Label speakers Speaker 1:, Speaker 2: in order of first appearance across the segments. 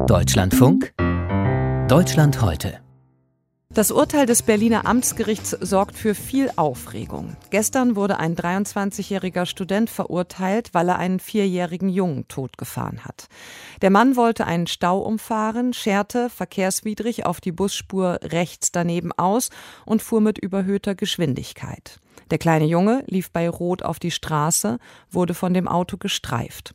Speaker 1: Deutschlandfunk Deutschland heute.
Speaker 2: Das Urteil des Berliner Amtsgerichts sorgt für viel Aufregung. Gestern wurde ein 23-jähriger Student verurteilt, weil er einen 4-jährigen Jungen totgefahren hat. Der Mann wollte einen Stau umfahren, scherte verkehrswidrig auf die Busspur rechts daneben aus und fuhr mit überhöhter Geschwindigkeit. Der kleine Junge lief bei Rot auf die Straße, wurde von dem Auto gestreift.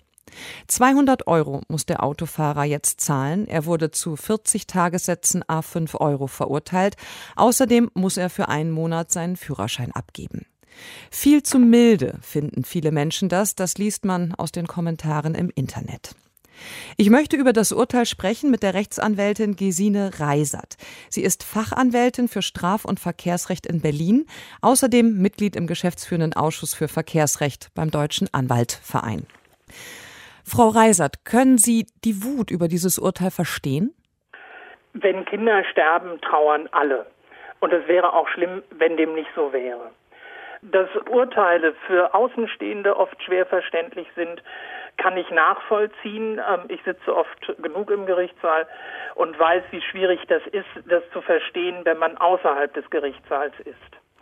Speaker 2: 200 € muss der Autofahrer jetzt zahlen. Er wurde zu 40 Tagessätzen à 5 € verurteilt. Außerdem muss er für einen Monat seinen Führerschein abgeben. Viel zu milde finden viele Menschen das. Das liest man aus den Kommentaren im Internet. Ich möchte über das Urteil sprechen mit der Rechtsanwältin Gesine Reisert. Sie ist Fachanwältin für Straf- und Verkehrsrecht in Berlin, außerdem Mitglied im geschäftsführenden Ausschuss für Verkehrsrecht beim Deutschen Anwaltverein. Frau Reisert, können Sie die Wut über dieses Urteil verstehen?
Speaker 3: Wenn Kinder sterben, trauern alle. Und es wäre auch schlimm, wenn dem nicht so wäre. Dass Urteile für Außenstehende oft schwer verständlich sind, kann ich nachvollziehen. Ich sitze oft genug im Gerichtssaal und weiß, wie schwierig das ist, das zu verstehen, wenn man außerhalb des Gerichtssaals ist.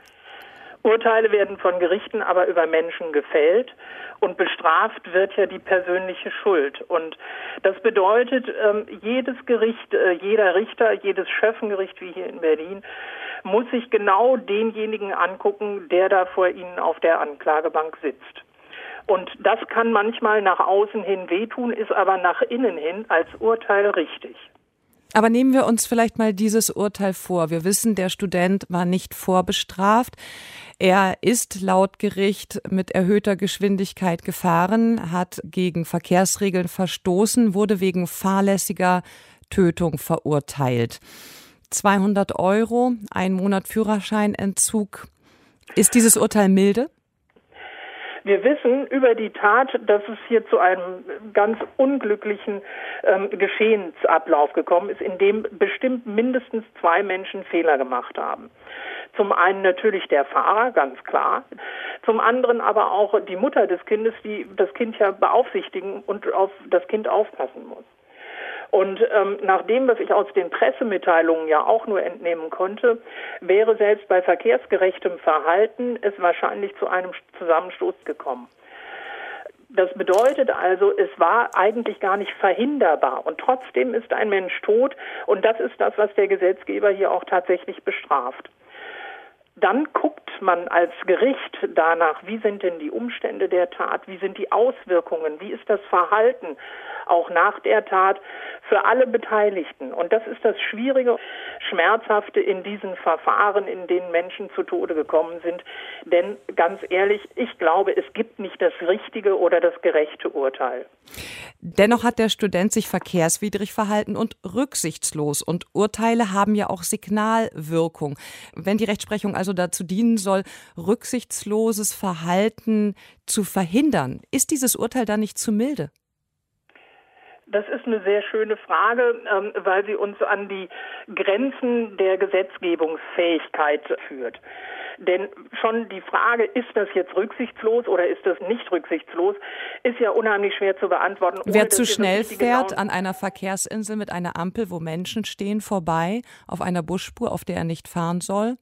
Speaker 3: Urteile werden von Gerichten aber über Menschen gefällt und bestraft wird ja die persönliche Schuld. Und das bedeutet, jedes Gericht, jeder Richter, jedes Schöffengericht wie hier in Berlin muss sich genau denjenigen angucken, der da vor Ihnen auf der Anklagebank sitzt. Und das kann manchmal nach außen hin wehtun, ist aber nach innen hin als Urteil richtig.
Speaker 2: Aber nehmen wir uns vielleicht mal dieses Urteil vor. Wir wissen, der Student war nicht vorbestraft. Er ist laut Gericht mit erhöhter Geschwindigkeit gefahren, hat gegen Verkehrsregeln verstoßen, wurde wegen fahrlässiger Tötung verurteilt. 200 €, ein Monat Führerscheinentzug. Ist dieses Urteil milde?
Speaker 3: Wir wissen über die Tat, dass es hier zu einem ganz unglücklichen Geschehensablauf gekommen ist, in dem bestimmt mindestens 2 Menschen Fehler gemacht haben. Zum einen natürlich der Fahrer, ganz klar. Zum anderen aber auch die Mutter des Kindes, die das Kind ja beaufsichtigen und auf das Kind aufpassen muss. Und nach dem, was ich aus den Pressemitteilungen ja auch nur entnehmen konnte, wäre selbst bei verkehrsgerechtem Verhalten es wahrscheinlich zu einem Zusammenstoß gekommen. Das bedeutet also, es war eigentlich gar nicht verhinderbar und trotzdem ist ein Mensch tot und das ist das, was der Gesetzgeber hier auch tatsächlich bestraft. Dann guckt man als Gericht danach, wie sind denn die Umstände der Tat, wie sind die Auswirkungen, wie ist das Verhalten auch nach der Tat für alle Beteiligten. Und das ist das Schwierige, Schmerzhafte in diesen Verfahren, in denen Menschen zu Tode gekommen sind. Denn ganz ehrlich, ich glaube, es gibt nicht das richtige oder das gerechte Urteil.
Speaker 2: Dennoch hat der Student sich verkehrswidrig verhalten und rücksichtslos. Und Urteile haben ja auch Signalwirkung. Wenn die Rechtsprechung also dazu dienen soll, rücksichtsloses Verhalten zu verhindern, ist dieses Urteil dann nicht zu milde?
Speaker 3: Das ist eine sehr schöne Frage, weil sie uns an die Grenzen der Gesetzgebungsfähigkeit führt. Denn schon die Frage, ist das jetzt rücksichtslos oder ist das nicht rücksichtslos, ist ja unheimlich schwer zu beantworten.
Speaker 2: Wer zu schnell fährt an einer Verkehrsinsel mit einer Ampel, wo Menschen stehen, vorbei, auf einer Busspur, auf der er nicht fahren soll?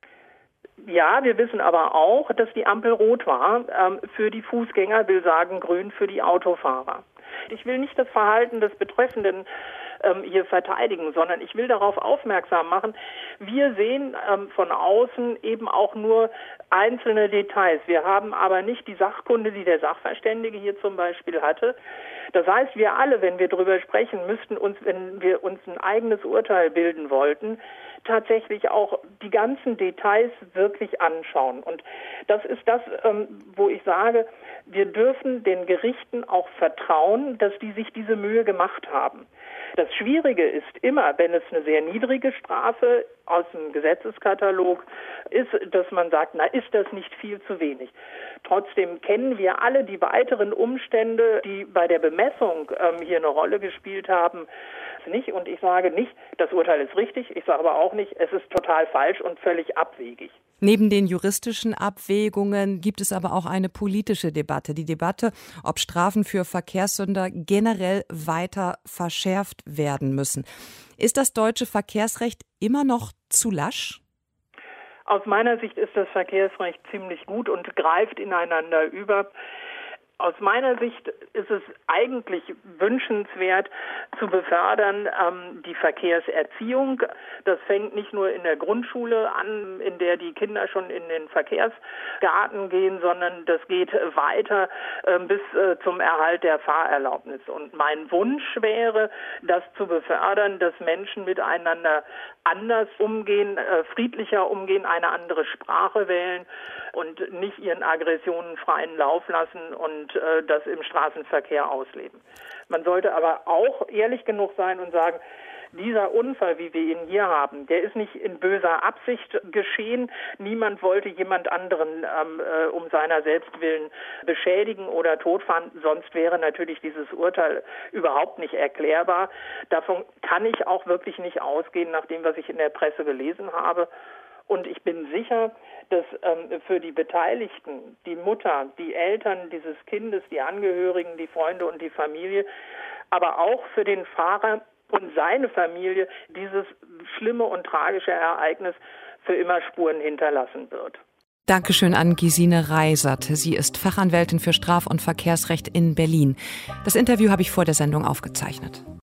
Speaker 3: Ja, wir wissen aber auch, dass die Ampel rot war. Für die Fußgänger, will sagen grün für die Autofahrer. Ich will nicht das Verhalten des Betreffenden hier verteidigen, sondern ich will darauf aufmerksam machen, wir sehen von außen eben auch nur einzelne Details. Wir haben aber nicht die Sachkunde, die der Sachverständige hier zum Beispiel hatte. Das heißt, wir alle, wenn wir darüber sprechen, müssten uns, wenn wir uns ein eigenes Urteil bilden wollten, tatsächlich auch die ganzen Details wirklich anschauen. Und das ist das, wo ich sage, wir dürfen den Gerichten auch vertrauen, dass die sich diese Mühe gemacht haben. Das Schwierige ist immer, wenn es eine sehr niedrige Strafe aus dem Gesetzeskatalog ist, dass man sagt, na, ist das nicht viel zu wenig. Trotzdem kennen wir alle die weiteren Umstände, die bei der Bemessung hier eine Rolle gespielt haben, nicht. Und ich sage nicht, das Urteil ist richtig, ich sage aber auch nicht, es ist total falsch und völlig abwegig.
Speaker 2: Neben den juristischen Abwägungen gibt es aber auch eine politische Debatte. Die Debatte, ob Strafen für Verkehrssünder generell weiter verschärft werden müssen. Ist das deutsche Verkehrsrecht immer noch zu lasch?
Speaker 3: Aus meiner Sicht ist das Verkehrsrecht ziemlich gut und greift ineinander über. Aus meiner Sicht ist es eigentlich wünschenswert zu befördern die Verkehrserziehung. Das fängt nicht nur in der Grundschule an, in der die Kinder schon in den Verkehrsgarten gehen, sondern das geht weiter bis zum Erhalt der Fahrerlaubnis. Und mein Wunsch wäre, das zu befördern, dass Menschen miteinander anders umgehen, friedlicher umgehen, eine andere Sprache wählen und nicht ihren Aggressionen freien Lauf lassen und das im Straßenverkehr ausleben. Man sollte aber auch ehrlich genug sein und sagen, dieser Unfall, wie wir ihn hier haben, der ist nicht in böser Absicht geschehen. Niemand wollte jemand anderen um seiner selbst willen beschädigen oder totfahren. Sonst wäre natürlich dieses Urteil überhaupt nicht erklärbar. Davon kann ich auch wirklich nicht ausgehen, nach dem, was ich in der Presse gelesen habe. Und ich bin sicher, dass für die Beteiligten, die Mutter, die Eltern dieses Kindes, die Angehörigen, die Freunde und die Familie, aber auch für den Fahrer und seine Familie dieses schlimme und tragische Ereignis für immer Spuren hinterlassen wird.
Speaker 2: Dankeschön an Gesine Reisert. Sie ist Fachanwältin für Straf- und Verkehrsrecht in Berlin. Das Interview habe ich vor der Sendung aufgezeichnet.